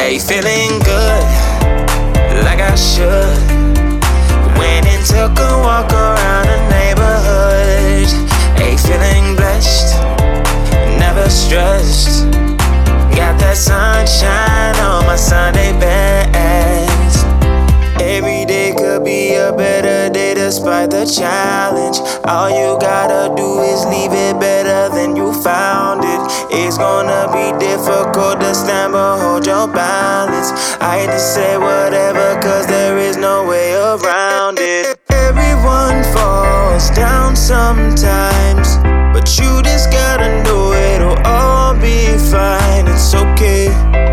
Hey, feeling good, like I should. Went and took a walk around the neighborhood. Hey, feeling blessed, never stressed. Got that sunshine on my Sunday best. Every day could be a better day despite the challenge. All you gotta do is leave it better than you found it. It's gonna be difficult to stand but hold your balance. I hate to say whatever cause there is no way around it. Everyone falls down sometimes, but you just gotta know it'll all be fine. It's okay.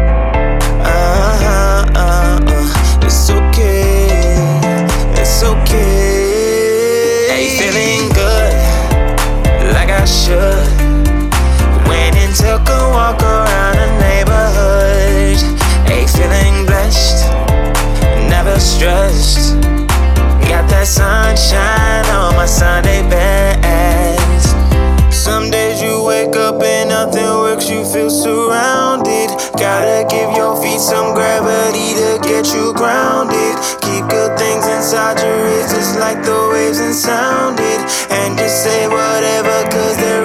It's okay. It's okay. Hey, feeling good, like I should. Went and took a walk around the neighborhood. Hey, feeling blessed, never stressed. Got that sunshine on my Sunday best. Some days you wake up and nothing works, you feel surrounded. Gotta give your feet some gravity to get you grounded. Keep good things inside your ears just like the waves and sound it. And just say whatever cause there